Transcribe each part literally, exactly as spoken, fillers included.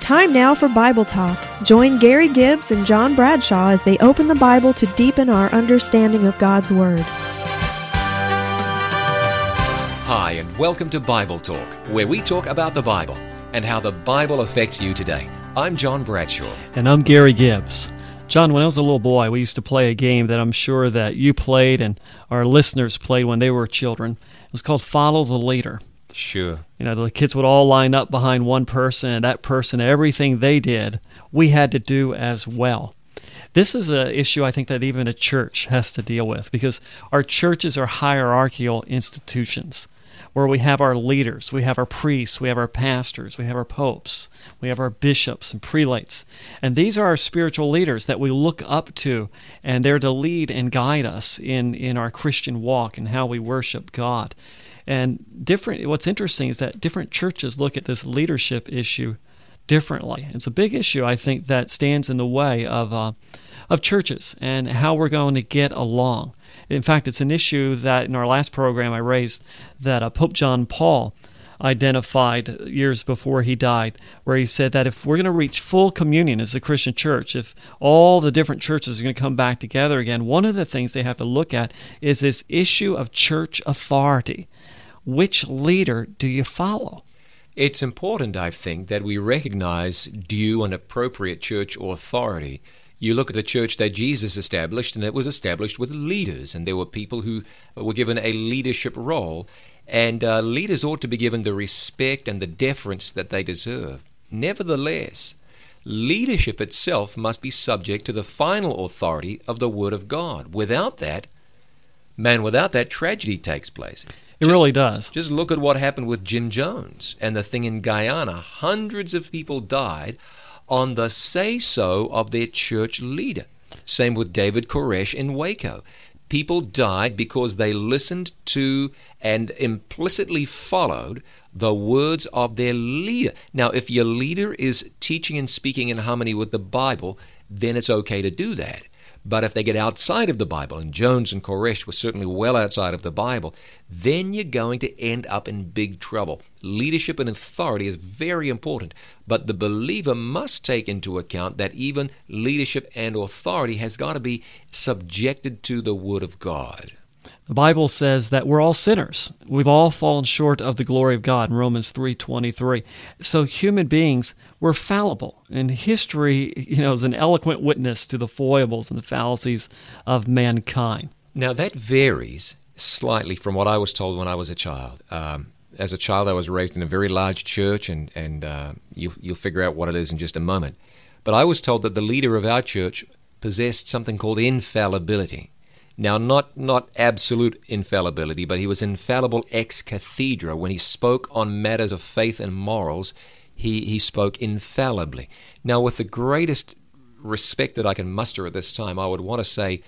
time now for Bible Talk. Join Gary Gibbs and John Bradshaw as they open the Bible to deepen our understanding of God's Word. Hi, and welcome to Bible Talk, where we talk about the Bible and how the Bible affects you today. I'm John Bradshaw. And I'm Gary Gibbs. John, when I was a little boy, we used to play a game that I'm sure that you played and our listeners played when they were children. It was called Follow the Leader. Sure. You know, the kids would all line up behind one person, and that person, everything they did, we had to do as well. This is an issue I think that even a church has to deal with, because our churches are hierarchical institutions where we have our leaders, we have our priests, we have our pastors, we have our popes, we have our bishops and prelates. And these are our spiritual leaders that we look up to, and they're to lead and guide us in, in our Christian walk and how we worship God. And different. What's interesting is that different churches look at this leadership issue differently. It's a big issue, I think, that stands in the way of uh, of churches and how we're going to get along. In fact, it's an issue that in our last program I raised that uh, Pope John Paul identified years before he died, where he said that if we're going to reach full communion as a Christian church, if all the different churches are going to come back together again, one of the things they have to look at is this issue of church authority. Which leader do you follow? It's important, I think, that we recognize due and appropriate church authority. You look at the church that Jesus established, and it was established with leaders, and there were people who were given a leadership role, and uh, leaders ought to be given the respect and the deference that they deserve. Nevertheless, leadership itself must be subject to the final authority of the Word of God. Without that, man, without that, tragedy takes place. It Just, really does. Just look at what happened with Jim Jones and the thing in Guyana. Hundreds of people died on the say-so of their church leader. Same with David Koresh in Waco. People died because they listened to and implicitly followed the words of their leader. Now, if your leader is teaching and speaking in harmony with the Bible, then it's okay to do that. But if they get outside of the Bible, and Jones and Koresh were certainly well outside of the Bible, then you're going to end up in big trouble. Leadership and authority is very important, but the believer must take into account that even leadership and authority has got to be subjected to the Word of God. The Bible says that we're all sinners. We've all fallen short of the glory of God in Romans three twenty-three. So human beings, we're fallible. And history, you know, is an eloquent witness to the foibles and the fallacies of mankind. Now that varies slightly from what I was told when I was a child. Um, as a child, I was raised in a very large church, and, and uh, you, you'll figure out what it is in just a moment. But I was told that the leader of our church possessed something called infallibility. Now, not not absolute infallibility, but he was infallible ex cathedra. When he spoke on matters of faith and morals, he, he spoke infallibly. Now, with the greatest respect that I can muster at this time, I would want to say,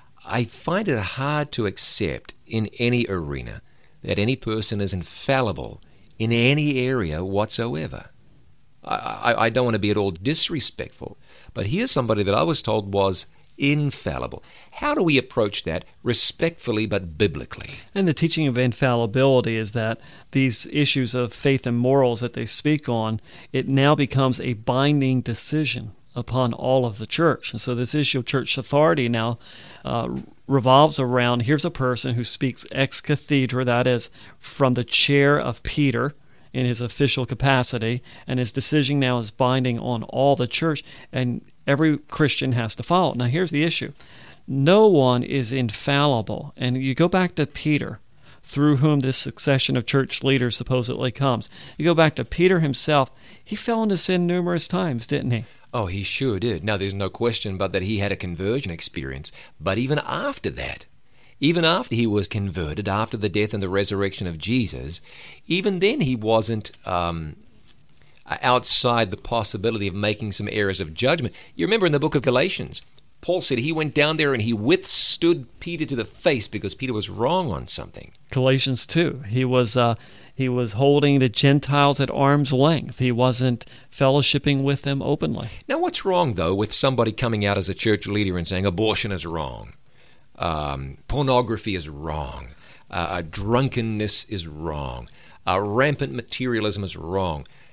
I find it hard to accept in any arena that any person is infallible in any area whatsoever. I, I, I don't want to be at all disrespectful, but here's somebody that I was told was infallible. How do we approach that respectfully but biblically? And the teaching of infallibility is that these issues of faith and morals that they speak on, it now becomes a binding decision upon all of the church. And so this issue of church authority now uh, revolves around, here's a person who speaks ex cathedra, that is, from the chair of Peter in his official capacity, and his decision now is binding on all the church, and every Christian has to follow. Now here's the issue. No one is infallible. And you go back to Peter, through whom this succession of church leaders supposedly comes. You go back to Peter himself. He fell into sin numerous times, didn't he? Oh, he sure did. Now, there's no question but that he had a conversion experience. But even after that, even after he was converted, after the death and the resurrection of Jesus, even then he wasn't um, outside the possibility of making some errors of judgment. You remember in the book of Galatians, Paul said he went down there and he withstood Peter to the face because Peter was wrong on something. Galatians two, he was uh, he was holding the Gentiles at arm's length. He wasn't fellowshipping with them openly. Now, what's wrong, though, with somebody coming out as a church leader and saying abortion is wrong, um, pornography is wrong, uh, drunkenness is wrong, uh, rampant materialism is wrong?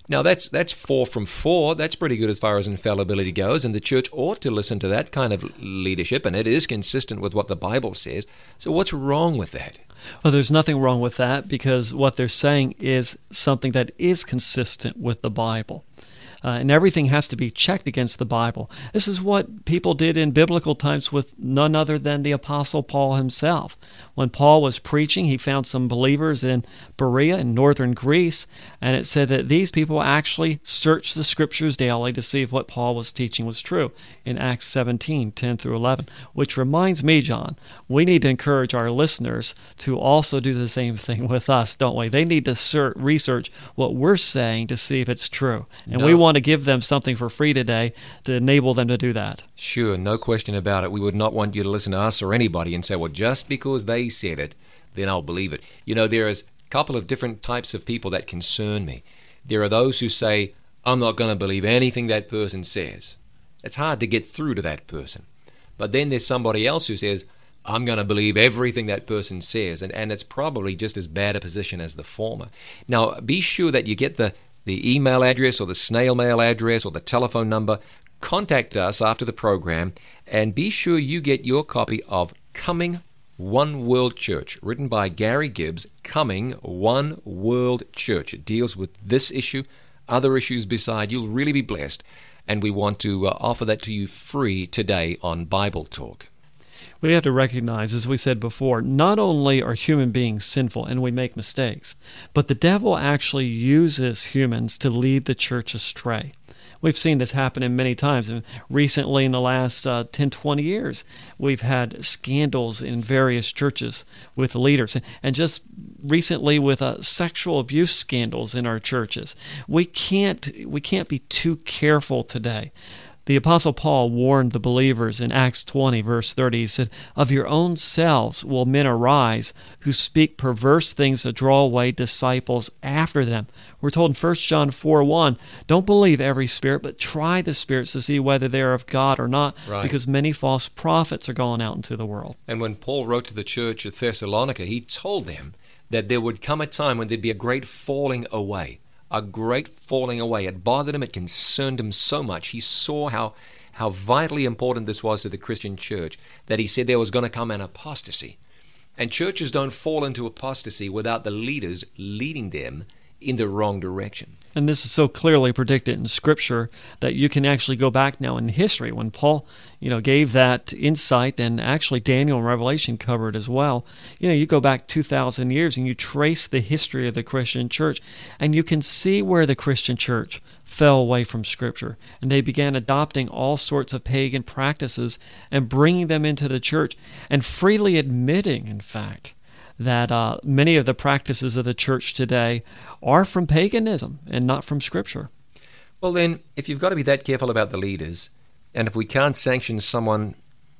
Now, that's that's four from four. That's pretty good as far as infallibility goes, and the church ought to listen to that kind of leadership, and it is consistent with what the Bible says. So what's wrong with that? Well, there's nothing wrong with that, because what they're saying is something that is consistent with the Bible. Uh, and everything has to be checked against the Bible. This is what people did in biblical times with none other than the Apostle Paul himself. When Paul was preaching, he found some believers in Berea in northern Greece, and it said that these people actually searched the Scriptures daily to see if what Paul was teaching was true in Acts seventeen, ten through eleven, which reminds me, John, we need to encourage our listeners to also do the same thing with us, don't we? They need to ser- research what we're saying to see if it's true. And no. we want to give them something for free today to enable them to do that. Sure, no question about it. We would not want you to listen to us or anybody and say, well, just because they said it, then I'll believe it. You know, there is a couple of different types of people that concern me. There are those who say, I'm not going to believe anything that person says. It's hard to get through to that person. But then there's somebody else who says, I'm going to believe everything that person says. And, and it's probably just as bad a position as the former. Now, be sure that you get the the email address or the snail mail address or the telephone number. Contact us after the program, and be sure you get your copy of Coming One World Church, written by Gary Gibbs. Coming One World Church. It deals with this issue, other issues beside. You'll really be blessed, and we want to uh, offer that to you free today on Bible Talk. We have to recognize, as we said before, not only are human beings sinful and we make mistakes, but the devil actually uses humans to lead the church astray. We've seen this happen in many times. And recently, in the last uh, ten, twenty years, we've had scandals in various churches with leaders. And just recently with uh, sexual abuse scandals in our churches. We can't, we can't be too careful today. The Apostle Paul warned the believers in Acts twenty, verse thirty. He said, of your own selves will men arise who speak perverse things to draw away disciples after them. We're told in First John four one, don't believe every spirit, but try the spirits to see whether they are of God or not, right. Because many false prophets are going out into the world. And when Paul wrote to the church at Thessalonica, he told them that there would come a time when there'd be a great falling away. A great falling away. It bothered him. It concerned him so much. He saw how how vitally important this was to the Christian church that he said there was going to come an apostasy. And churches don't fall into apostasy without the leaders leading them in the wrong direction. And this is so clearly predicted in Scripture that you can actually go back now in history when Paul, you know, gave that insight, and actually Daniel and Revelation covered as well. You know, you go back two thousand years and you trace the history of the Christian church, and you can see where the Christian church fell away from Scripture, and they began adopting all sorts of pagan practices and bringing them into the church, and freely admitting, in fact, that uh, many of the practices of the church today are from paganism and not from Scripture. Well then, if you've got to be that careful about the leaders, and if we can't sanction someone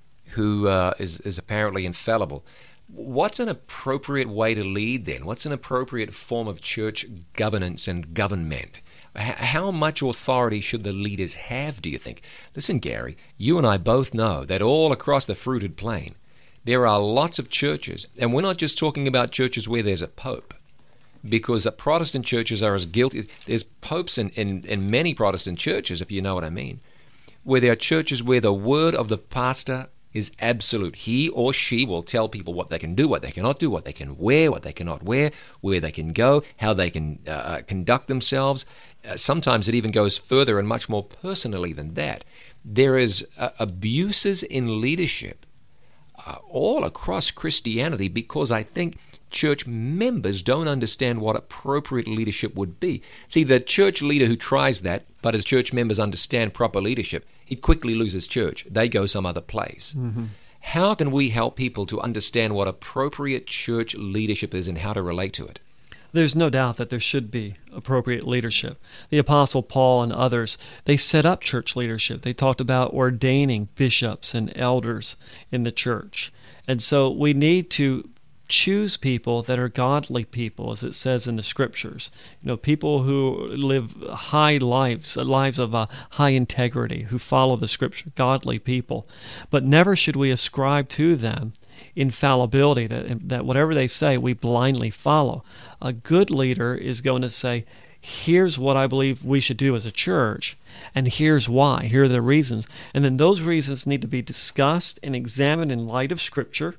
who uh, is, is apparently infallible, what's an appropriate way to lead then? What's an appropriate form of church governance and government? H- how much authority should the leaders have, do you think? Listen, Gary, you and I both know that all across the fruited plain, there are lots of churches, and we're not just talking about churches where there's a pope, because the Protestant churches are as guilty. There's popes in, in, in many Protestant churches, if you know what I mean, where there are churches where the word of the pastor is absolute. He or she will tell people what they can do, what they cannot do, what they can wear, what they cannot wear, where they can go, how they can uh, conduct themselves. Uh, sometimes it even goes further and much more personally than that. There is uh, abuses in leadership Uh, all across Christianity, because I think church members don't understand what appropriate leadership would be. See, the church leader who tries that, but as church members understand proper leadership, he quickly loses church. They go some other place. Mm-hmm. How can we help people to understand what appropriate church leadership is and how to relate to it? There's no doubt that there should be appropriate leadership. The Apostle Paul and others, they set up church leadership. They talked about ordaining bishops and elders in the church. And so we need to choose people that are godly people, as it says in the Scriptures. You know, people who live high lives, lives of uh, high integrity, who follow the Scripture, godly people. But never should we ascribe to them infallibility, that that whatever they say, we blindly follow. A good leader is going to say, here's what I believe we should do as a church, and here's why. Here are the reasons. And then those reasons need to be discussed and examined in light of Scripture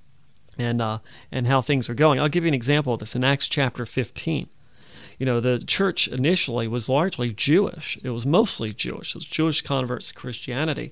and uh, and how things are going. I'll give you an example of this in Acts chapter fifteen. You know, the church initially was largely Jewish. It was mostly Jewish. It was Jewish converts to Christianity.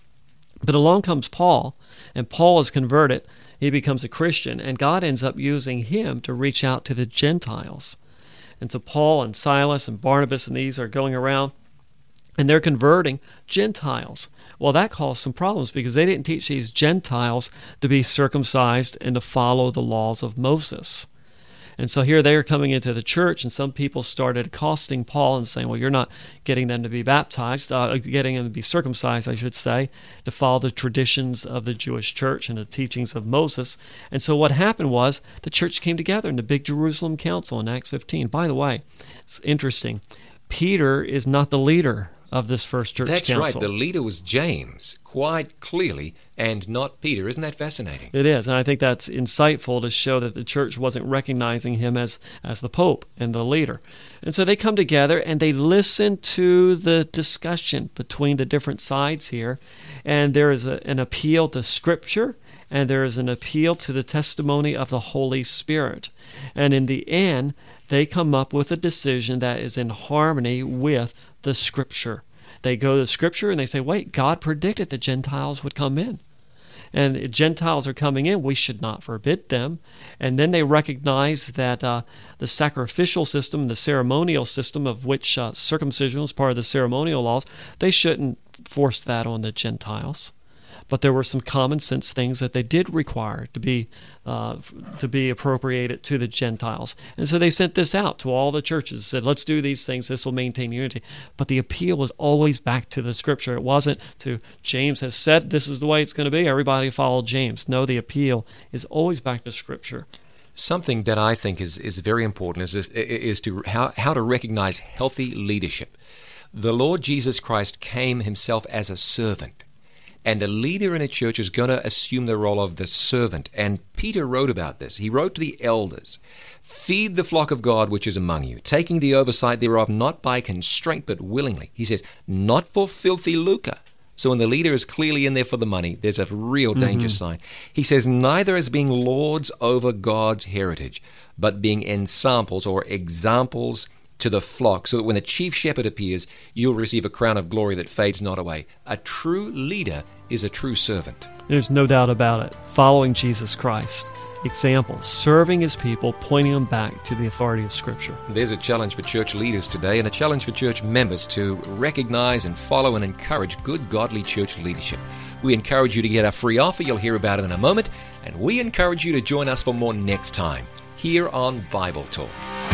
But along comes Paul, and Paul is converted. He becomes a Christian, and God ends up using him to reach out to the Gentiles. And so Paul and Silas and Barnabas and these are going around, and they're converting Gentiles. Well, that caused some problems because they didn't teach these Gentiles to be circumcised and to follow the laws of Moses. And so here they are coming into the church, and some people started accosting Paul and saying, well, you're not getting them to be baptized, uh, getting them to be circumcised, I should say, to follow the traditions of the Jewish church and the teachings of Moses. And so what happened was the church came together in the big Jerusalem Council in Acts fifteen. By the way, it's interesting. Peter is not the leader of this first church That's council. right. The leader was James, quite clearly, and not Peter. Isn't that fascinating? It is, and I think that's insightful to show that the church wasn't recognizing him as, as the Pope and the leader. And so they come together and they listen to the discussion between the different sides here, and there is a, an appeal to Scripture, and there is an appeal to the testimony of the Holy Spirit. And in the end, they come up with a decision that is in harmony with the Scripture. They go to Scripture and they say, wait, God predicted the Gentiles would come in. And if Gentiles are coming in, we should not forbid them. And then they recognize that uh, the sacrificial system, the ceremonial system of which uh, circumcision was part of the ceremonial laws, they shouldn't force that on the Gentiles. But there were some common sense things that they did require to be uh, to be appropriated to the Gentiles. And so they sent this out to all the churches, said, let's do these things, this will maintain unity. But the appeal was always back to the Scripture. It wasn't to, James has said this is the way it's going to be, everybody follow James. No, the appeal is always back to Scripture. Something that I think is, is very important is, is to how, how to recognize healthy leadership. The Lord Jesus Christ came himself as a servant. And the leader in a church is going to assume the role of the servant. And Peter wrote about this. He wrote to the elders, feed the flock of God which is among you, taking the oversight thereof not by constraint but willingly. He says, not for filthy lucre. So when the leader is clearly in there for the money, there's a real danger mm-hmm. sign. He says, neither as being lords over God's heritage, but being ensamples or examples to the flock, so that when the chief shepherd appears, you'll receive a crown of glory that fades not away. A true leader is a true servant. There's no doubt about it. Following Jesus Christ. Example, serving his people, pointing them back to the authority of Scripture. There's a challenge for church leaders today and a challenge for church members to recognize and follow and encourage good, godly church leadership. We encourage you to get our free offer. You'll hear about it in a moment. And we encourage you to join us for more next time here on Bible Talk.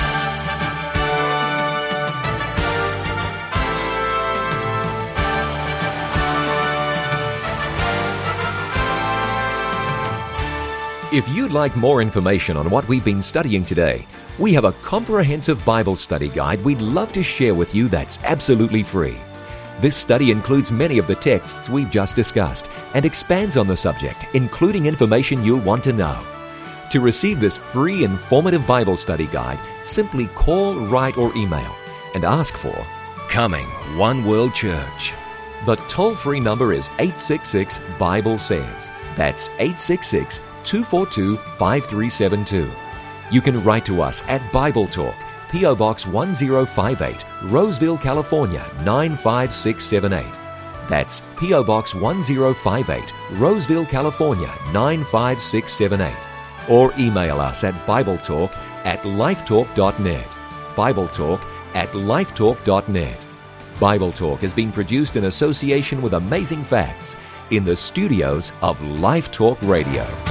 If you'd like more information on what we've been studying today, we have a comprehensive Bible study guide we'd love to share with you that's absolutely free. This study includes many of the texts we've just discussed and expands on the subject, including information you'll want to know. To receive this free, informative Bible study guide, simply call, write, or email and ask for Coming One World Church. The toll-free number is eight six six, Bible says. That's eight six six, two four two, five three seven two. You can write to us at Bible Talk, P O Box one zero five eight, Roseville, California nine five six seven eight. That's P O Box one zero five eight, Roseville, California nine five six seven eight. Or email us at BibleTalk at lifetalk dot net. BibleTalk at lifetalk dot net. Bible Talk has been produced in association with Amazing Facts in the studios of Life Talk Radio.